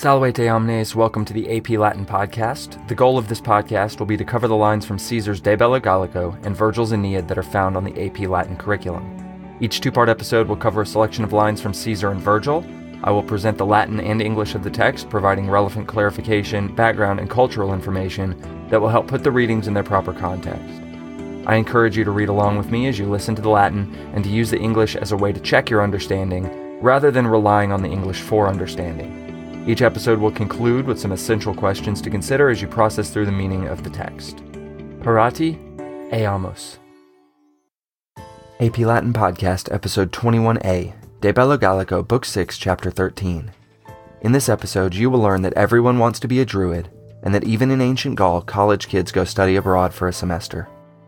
Salvete omnes, welcome to the AP Latin podcast. The goal of this podcast will be to cover the lines from Caesar's De Bello Gallico and Virgil's Aeneid that are found on the AP Latin curriculum. Each two-part episode will cover a selection of lines from Caesar and Virgil. I will present the Latin and English of the text, providing relevant clarification, background, and cultural information that will help put the readings in their proper context. I encourage you to read along with me as you listen to the Latin and to use the English as a way to check your understanding, rather than relying on the English for understanding. Each episode will conclude with some essential questions to consider as you process through the meaning of the text. Parati, eamus. AP Latin Podcast, Episode 21a, De Bello Gallico, Book 6, Chapter 13. In this episode, you will learn that everyone wants to be a druid, and that even in ancient Gaul, college kids go study abroad for a semester.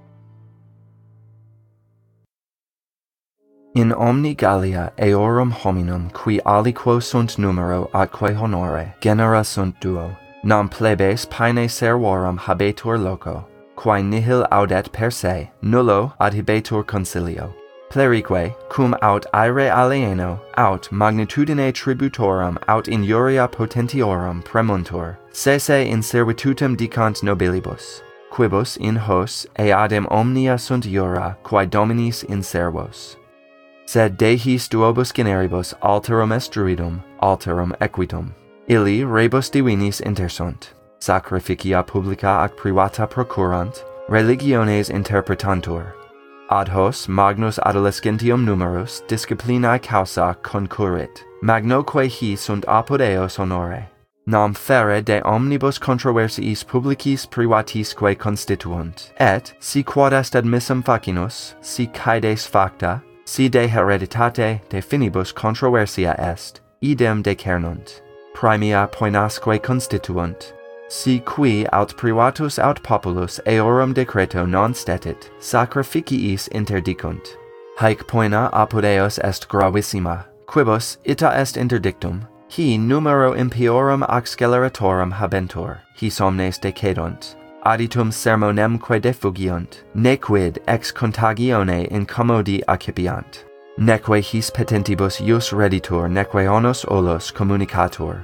In omni Gallia eorum hominum qui aliquo sunt numero atque honore genera sunt duo, nam plebes paene servorum habetur loco, quae nihil audet per se, nullo adhibetur concilio. Plerique, cum aut aere alieno, aut magnitudine tributorum, aut injuria potentiorum premuntur, sese in servitutem dicant nobilibus, quibus in hos eadem omnia sunt iura, quae dominis in servos. Sed dehis duobus generibus alterum est druidum, alterum equitum. Illi rebus divinis intersunt, sacrificia publica ac privata procurant, religiones interpretantur. Ad hos magnus adolescentium numerus disciplinae causa concurrit, magnoque hi sunt apud eos honore. Nam fere de omnibus controversiis publicis privatisque constituunt, et, si quod est admissum facinus, si caedes facta, si de hereditate de finibus controversia est, idem decernunt, praemia poenasque constituunt, si qui aut privatus aut populus eorum decreto non stetit, sacrificiis interdicunt. Haec poena apud eos est gravissima, quibus ita est interdictum, hi numero impiorum ac sceleratorum habentur, his omnes decedunt, aditum sermonemque defugiunt, nequid ex contagione incommodi accipiant, neque his petentibus ius reditur, neque onos olos communicatur.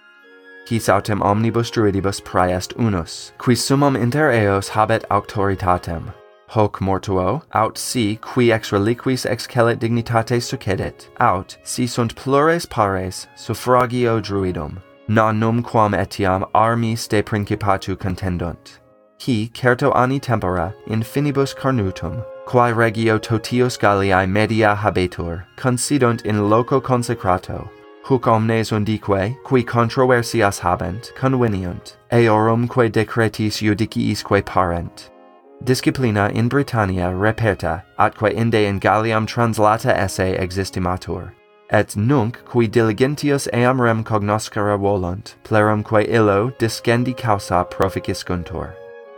His autem omnibus druidibus praest unus, qui summum inter eos habet auctoritatem. Hoc mortuo, aut si qui ex reliquis excellet dignitate succedit, aut si sunt plures pares suffragio druidum, non numquam etiam armis de principatu contendunt. Hi certo anni tempora in finibus carnutum, quae regio totius Galliae media habetur, considunt in loco consecrato, huc omnes undique, qui controversias habent, conveniunt, eorumque decretis judiciisque parent. Disciplina in Britannia reperta, atque inde in Galliam translata esse existimatur. Et nunc qui diligentius eam rem cognoscere volunt, plerumque illo discendi causa proficiscuntur.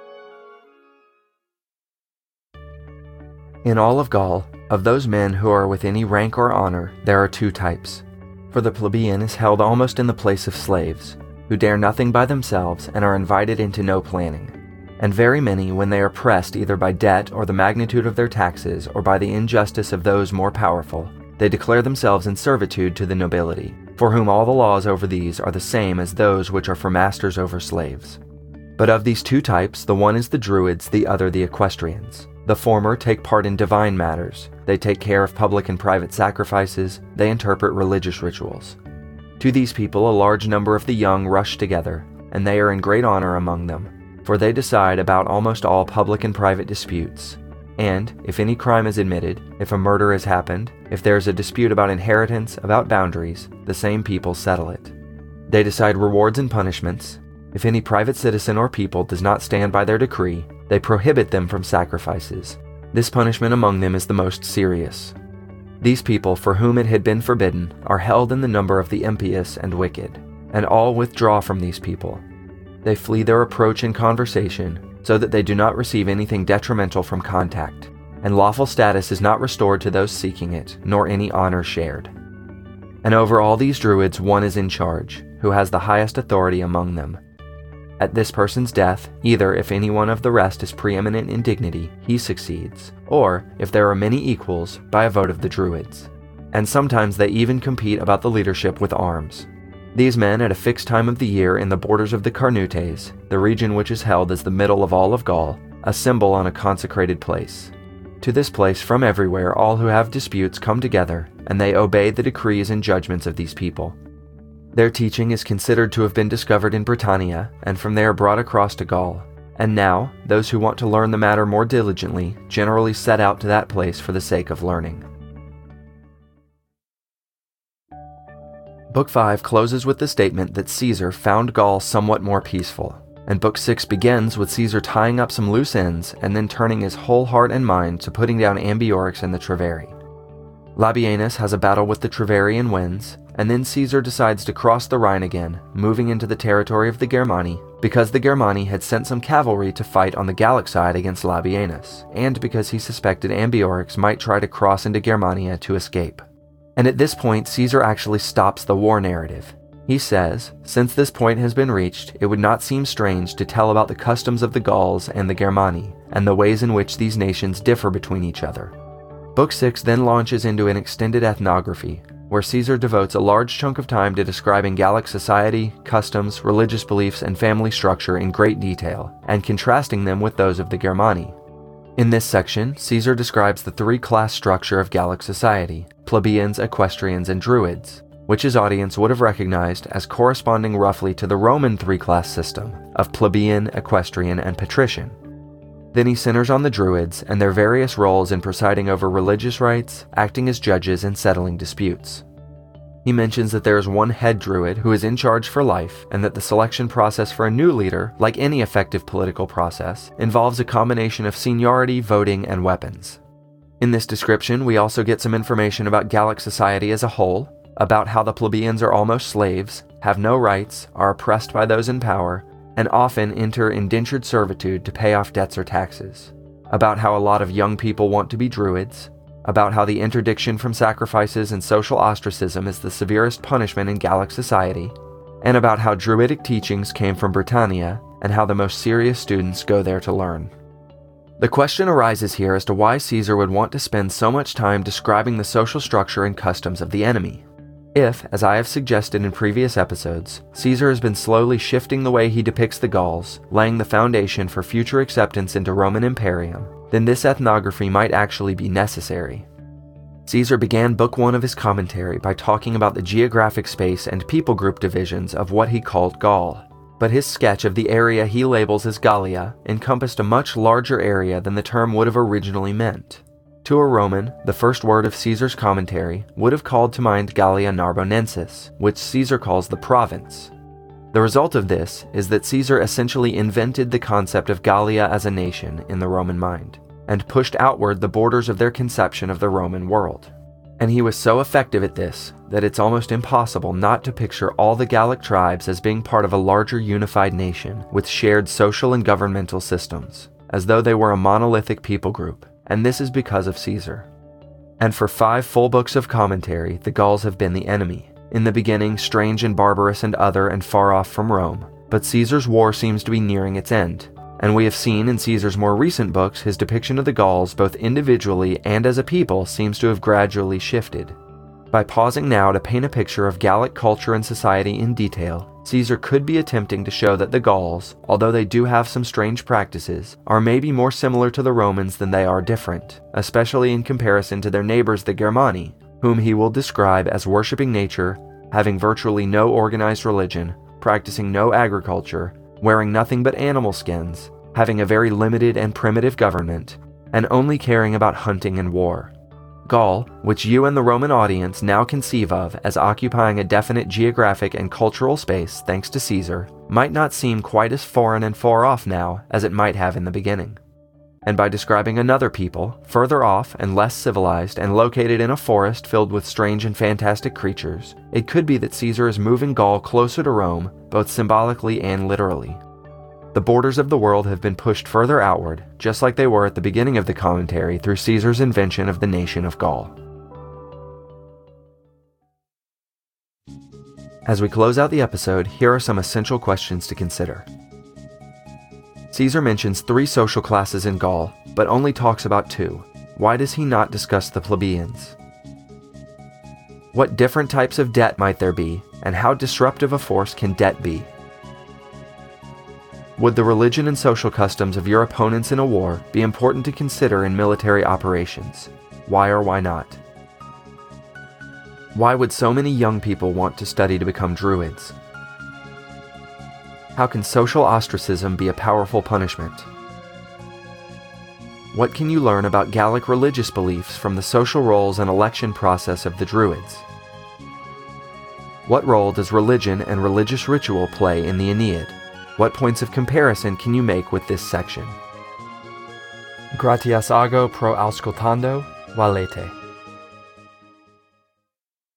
In all of Gaul, of those men who are with any rank or honor, there are two types. For the plebeian is held almost in the place of slaves, who dare nothing by themselves and are invited into no planning. And very many, when they are pressed either by debt or the magnitude of their taxes or by the injustice of those more powerful, they declare themselves in servitude to the nobility, for whom all the laws over these are the same as those which are for masters over slaves. But of these two types, the one is the Druids, the other the Equestrians. The former take part in divine matters, they take care of public and private sacrifices, they interpret religious rituals. To these people a large number of the young rush together, and they are in great honor among them, for they decide about almost all public and private disputes. And, if any crime is admitted, if a murder has happened, if there is a dispute about inheritance, about boundaries, the same people settle it. They decide rewards and punishments. If any private citizen or people does not stand by their decree, they prohibit them from sacrifices. This punishment among them is the most serious. These people, for whom it had been forbidden, are held in the number of the impious and wicked, and all withdraw from these people. They flee their approach in conversation, so that they do not receive anything detrimental from contact, and lawful status is not restored to those seeking it, nor any honor shared. And over all these druids one is in charge, who has the highest authority among them. At this person's death, either if any one of the rest is preeminent in dignity, he succeeds, or, if there are many equals, by a vote of the Druids. And sometimes they even compete about the leadership with arms. These men, at a fixed time of the year in the borders of the Carnutes, the region which is held as the middle of all of Gaul, assemble on a consecrated place. To this place from everywhere all who have disputes come together, and they obey the decrees and judgments of these people. Their teaching is considered to have been discovered in Britannia, and from there brought across to Gaul. And now, those who want to learn the matter more diligently generally set out to that place for the sake of learning. Book 5 closes with the statement that Caesar found Gaul somewhat more peaceful, and Book 6 begins with Caesar tying up some loose ends and then turning his whole heart and mind to putting down Ambiorix and the Treveri. Labienus has a battle with the Treveri and wins, and then Caesar decides to cross the Rhine again, moving into the territory of the Germani, because the Germani had sent some cavalry to fight on the Gallic side against Labienus, and because he suspected Ambiorix might try to cross into Germania to escape. And at this point, Caesar actually stops the war narrative. He says, since this point has been reached, it would not seem strange to tell about the customs of the Gauls and the Germani, and the ways in which these nations differ between each other. Book 6 then launches into an extended ethnography, where Caesar devotes a large chunk of time to describing Gallic society, customs, religious beliefs, and family structure in great detail, and contrasting them with those of the Germani. In this section, Caesar describes the three-class structure of Gallic society: plebeians, equestrians, and druids, which his audience would have recognized as corresponding roughly to the Roman three-class system of plebeian, equestrian, and patrician. Then he centers on the druids and their various roles in presiding over religious rites, acting as judges, and settling disputes. He mentions that there is one head druid who is in charge for life, and that the selection process for a new leader, like any effective political process, involves a combination of seniority, voting, and weapons. In this description, we also get some information about Gallic society as a whole, about how the plebeians are almost slaves, have no rights, are oppressed by those in power, and often enter indentured servitude to pay off debts or taxes, about how a lot of young people want to be druids, about how the interdiction from sacrifices and social ostracism is the severest punishment in Gallic society, and about how druidic teachings came from Britannia and how the most serious students go there to learn. The question arises here as to why Caesar would want to spend so much time describing the social structure and customs of the enemy. If, as I have suggested in previous episodes, Caesar has been slowly shifting the way he depicts the Gauls, laying the foundation for future acceptance into Roman Imperium, then this ethnography might actually be necessary. Caesar began Book 1 of his commentary by talking about the geographic space and people group divisions of what he called Gaul, but his sketch of the area he labels as Gallia encompassed a much larger area than the term would have originally meant. To a Roman, the first word of Caesar's commentary would have called to mind Gallia Narbonensis, which Caesar calls the province. The result of this is that Caesar essentially invented the concept of Gallia as a nation in the Roman mind, and pushed outward the borders of their conception of the Roman world. And he was so effective at this that it's almost impossible not to picture all the Gallic tribes as being part of a larger unified nation with shared social and governmental systems, as though they were a monolithic people group, and this is because of Caesar. And for 5 full books of commentary, the Gauls have been the enemy. In the beginning, strange and barbarous and other and far off from Rome, but Caesar's war seems to be nearing its end, and we have seen in Caesar's more recent books his depiction of the Gauls both individually and as a people seems to have gradually shifted. By pausing now to paint a picture of Gallic culture and society in detail, Caesar could be attempting to show that the Gauls, although they do have some strange practices, are maybe more similar to the Romans than they are different, especially in comparison to their neighbors the Germani, whom he will describe as worshipping nature, having virtually no organized religion, practicing no agriculture, wearing nothing but animal skins, having a very limited and primitive government, and only caring about hunting and war. Gaul, which you and the Roman audience now conceive of as occupying a definite geographic and cultural space thanks to Caesar, might not seem quite as foreign and far off now as it might have in the beginning. And by describing another people, further off and less civilized and located in a forest filled with strange and fantastic creatures, it could be that Caesar is moving Gaul closer to Rome, both symbolically and literally. The borders of the world have been pushed further outward, just like they were at the beginning of the commentary through Caesar's invention of the nation of Gaul. As we close out the episode, here are some essential questions to consider. Caesar mentions 3 social classes in Gaul, but only talks about 2. Why does he not discuss the plebeians? What different types of debt might there be, and how disruptive a force can debt be? Would the religion and social customs of your opponents in a war be important to consider in military operations? Why or why not? Why would so many young people want to study to become druids? How can social ostracism be a powerful punishment? What can you learn about Gallic religious beliefs from the social roles and election process of the druids? What role does religion and religious ritual play in the Aeneid? What points of comparison can you make with this section? Gratias ago pro auscultando, valete.